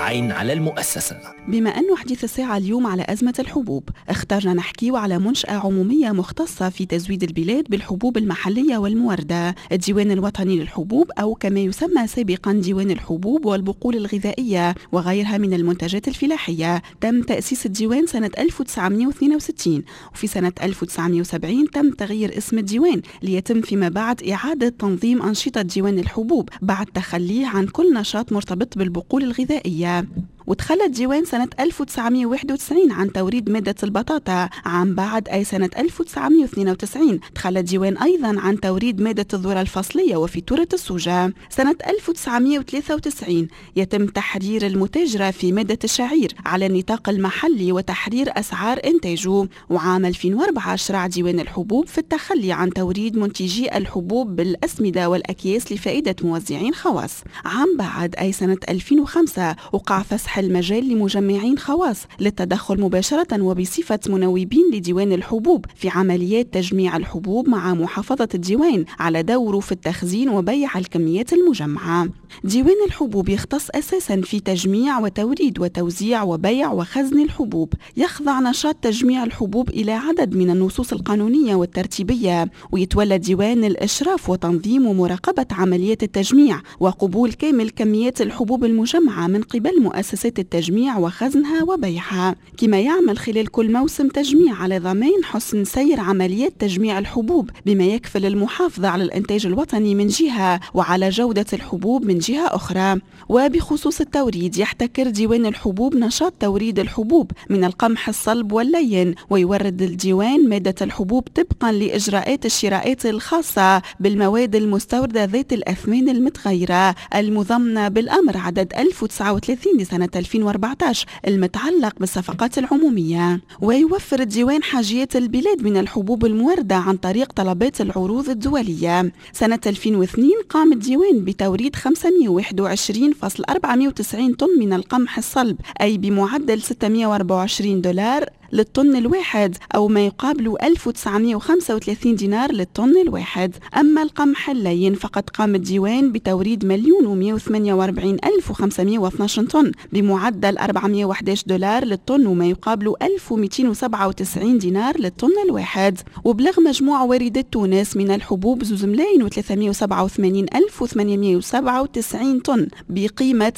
عين على المؤسسة. بما أنه حديث الساعة اليوم على أزمة الحبوب، اخترنا نحكي على منشأة عمومية مختصة في تزويد البلاد بالحبوب المحلية والموردة، الديوان الوطني للحبوب، أو كما يسمى سابقا ديوان الحبوب والبقول الغذائية وغيرها من المنتجات الفلاحية. تم تأسيس الديوان سنة 1962، وفي سنة 1970 تم تغيير اسم الديوان ليتم فيما بعد إعادة تنظيم أنشطة ديوان الحبوب بعد تخليه عن كل نشاط مرتبط بالبقول الغذائية. وتخلى الديوان سنة 1991 عن توريد مادة البطاطا. عام بعد أي سنة 1992 تخلى الديوان أيضا عن توريد مادة الذرة الفصلية وفاتورة السوجة. سنة 1993 يتم تحرير المتاجرة في مادة الشعير على النطاق المحلي وتحرير أسعار إنتاجه. وعام 2004 شرع ديوان الحبوب في التخلي عن توريد منتجي الحبوب بالأسمدة والأكياس لفائدة موزعين خواص. عام بعد أي سنة 2005 وقع فسح المجال لمجمعين خواص للتدخل مباشرة وبصفة منوبين لديوان الحبوب في عمليات تجميع الحبوب، مع محافظة الديوان على دوره في التخزين وبيع الكميات المجمعة. ديوان الحبوب يختص أساسا في تجميع وتوريد وتوزيع وبيع وخزن الحبوب. يخضع نشاط تجميع الحبوب إلى عدد من النصوص القانونية والترتيبية، ويتولى الديوان الإشراف وتنظيم ومراقبة عمليات التجميع وقبول كامل كميات الحبوب المجمعة من قبل مؤسسات التجميع وخزنها وبيعها، كما يعمل خلال كل موسم تجميع على ضمان حسن سير عمليات تجميع الحبوب، بما يكفل المحافظة على الإنتاج الوطني من جهة وعلى جودة الحبوب من جهة أخرى. وبخصوص التوريد، يحتكر ديوان الحبوب نشاط توريد الحبوب من القمح الصلب واللين، ويورد الديوان مادة الحبوب طبقا لإجراءات الشراءات الخاصة بالمواد المستوردة ذات الأثمان المتغيرة المضمنة بالأمر عدد 1039 لسنة 2014 المتعلق بالصفقات العمومية. ويوفر الديوان حاجيات البلاد من الحبوب الموردة عن طريق طلبات العروض الدولية. سنة 2002 قام الديوان بتوريد 521.490 طن من القمح الصلب، أي بمعدل $624 للطن الواحد، أو ما يقابل 1935 دينار للطن الواحد. أما القمح اللين فقد قام الديوان بتوريد 1,148,512 طن بمعدل $411 للطن، وما يقابل 1297 دينار للطن الواحد. وبلغ مجموع واردات تونس من الحبوب 2,387,897 طن بقيمة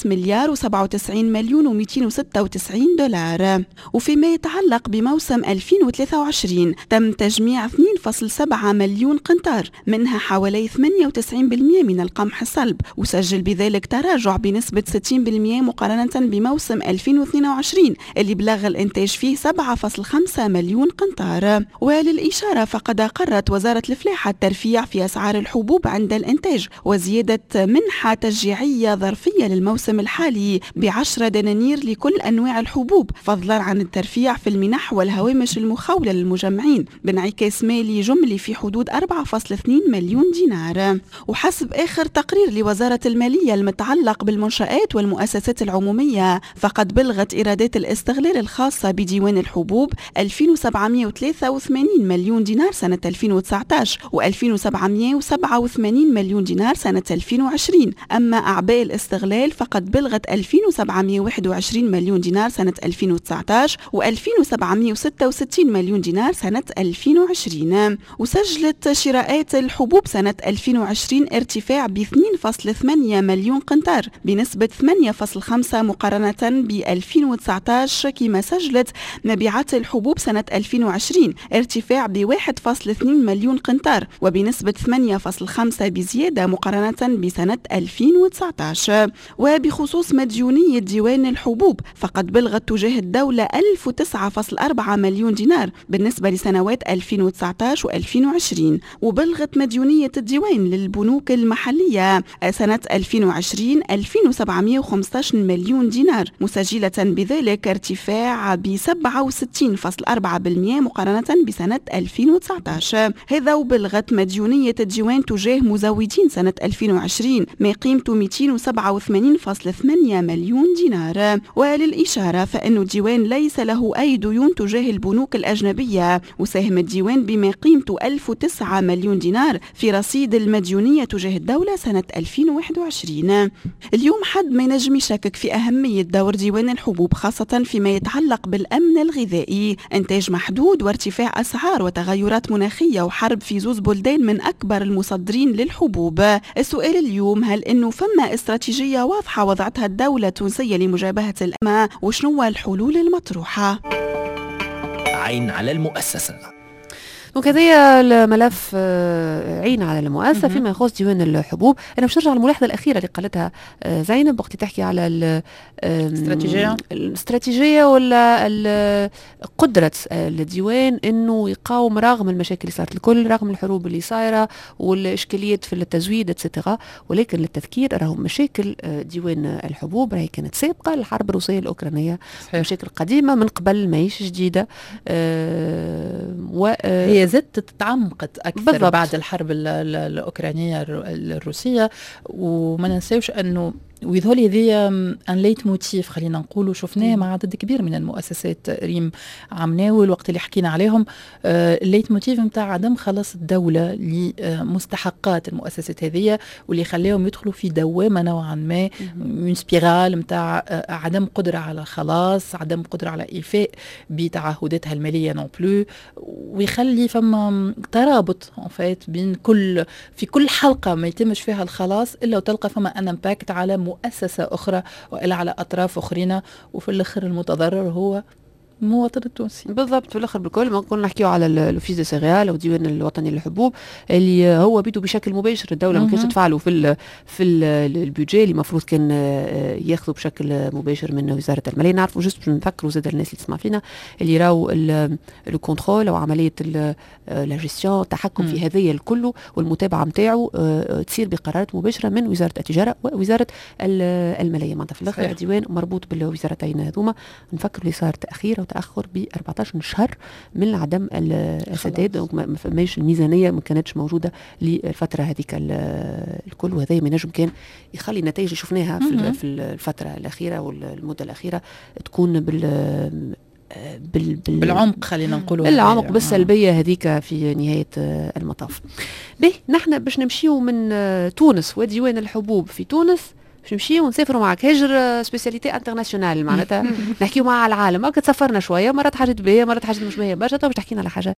$1,097,296. وفيما يتعلق بموسم 2023 تم تجميع 2.7 مليون قنطار، منها حوالي 98% من القمح الصلب، وسجل بذلك تراجع بنسبة 60% مقارنة بموسم 2022 اللي بلغ الإنتاج فيه 7.5 مليون قنطار. وللإشارة فقد أقرت وزارة الفلاحة الترفيع في أسعار الحبوب عند الإنتاج وزيادة منحة تشجيعية ظرفية للموسم الحالي ب10 دنانير لكل أنواع الحبوب، فضلا عن الترفيع في المنح والهوامش المخولة للمجمعين بانعكاس مالي جملي في حدود 4.2 مليون دينار. وحسب آخر تقرير لوزارة المالية المتعلق بالمنشآت والمؤسسات العمومية، فقد بلغت إيرادات الاستغلال الخاصة بديوان الحبوب 2,783 مليون دينار سنة 2019 و2,787 مليون دينار سنة 2020. أما أعباء الاستغلال فقد بلغت 2,721 مليون دينار سنة 2019 و2,766 مليون دينار سنة 2020. وسجلت شراءات الحبوب سنة 2020 ارتفاع ب 2.8 مليون قنطار بنسبة 8.5 مقارنة ب 2019، كما سجلت مبيعات الحبوب سنة 2020 ارتفاع ب 1.2 مليون قنطار وبنسبة 8.5 بزيادة مقارنة بسنة 2019. وبخصوص مديونية ديوان الحبوب فقد بلغت تجاه الدولة 1009.4 مليون دينار بالنسبة لسنوات 2019 و2020. وبلغت مديونية الديوان للبنوك المحلية سنة 2020 2,715 مليون دينار، مسجلة بذلك ارتفاع ب 67.4% مقارنة بسنة 2019. هذا وبلغت مديونية الديوان تجاه مزودين سنة 2020 ما قيمته 287.8 مليون دينار. وللإشارة فإن الديوان ليس له أي ديون الديون تجاه البنوك الأجنبية، وساهم الديوان بما قيمته 1009 مليون دينار في رصيد المديونية تجاه الدولة سنة 2021. اليوم حد ما ينجم يشكك في أهمية دور ديوان الحبوب، خاصة فيما يتعلق بالأمن الغذائي. إنتاج محدود وارتفاع أسعار وتغيرات مناخية وحرب في زوز بلدان من أكبر المصدرين للحبوب. السؤال اليوم، هل إنه فما استراتيجية واضحة وضعتها الدولة التونسية لمجابهة الأزمة، وشنو الحلول المطروحة؟ عين على المؤسسة. وكذا الملف عين على المؤسسة فيما يخص ديوان الحبوب. أنا باش نرجع للملاحظة الأخيرة اللي قالتها زينب وقت تحكي على الاستراتيجية ولا قدرة الديوان إنه يقاوم رغم المشاكل اللي صارت الكل، رغم الحروب اللي صايرة والإشكاليات في التزويد اتسترا. ولكن للتذكير راهو مشاكل ديوان الحبوب راهي كانت سابقة للحرب الروسية الأوكرانية، مشاكل قديمة من قبل ماهيش جديدة. هي زدت تعمقت أكثر بالضبط. بعد الحرب الأوكرانية الروسية. وما ننساوش أنه ويظهر هذه ان ليت موتيف خلينا نقولوا شفناه مع عدد كبير من المؤسسات ريم عمناوي الوقت اللي حكينا عليهم. الليت موتيف نتاع عدم خلاص الدولة لمستحقات المؤسسات هذه، واللي خلاهم يدخلوا في دوامة نوعا ما، من سبيرال نتاع عدم قدرة على خلاص، عدم قدرة على إيفاء بتعهداتها المالية نون بلو، ويخلي فما ترابط بين في كل حلقة ما يتمش فيها الخلاص إلا وتلقى فما ان امباكت على مؤسسة أخرى وإلا على أطراف أخرين، وفي الآخر المتضرر هو المواطن التونسي. بالضبط. في الاخر بكل ما كنا نحكيو على الاوفيس دي سيريال او الديوان الوطني للحبوب اللي هو بيدو بشكل مباشر الدوله ما كانتش تدفع له في البيدجي اللي المفروض كان ياخذه بشكل مباشر من وزاره الماليه. نعرفوا جست نفكروا زاد الناس اللي تسمع فينا اللي راهو الكونترول او عمليه لا جيستيون التحكم في هذايا الكل والمتابعه نتاعو تصير بقرارات مباشره من وزاره التجاره ووزاره الماليه. معناتها في الاخر الديوان مربوط بالوزارتين هذوما. نفكروا اللي صار تأخر ب 14 شهر من عدم السداد، ما فماش الميزانية ما كانتش موجودة للفترة هذيك الكل، وهذا ما نجم كان يخلي النتائج اللي شفناها في الفترة الأخيرة والمدة الأخيرة تكون بالعمق خلينا نقولوا بالعمق بالسلبية هذيك في نهاية المطاف. به نحن باش نمشيو من تونس وديوان الحبوب في تونس باش نمشيو ونسافروا معك هجر سبيسياليتي انترناسيونال، معناتها نحكيو مع العالم. هكا تسافرنا شويه، مرات حاجات باهيه مرات حاجات مش باهيه برشا. باش تحكينا على حاجه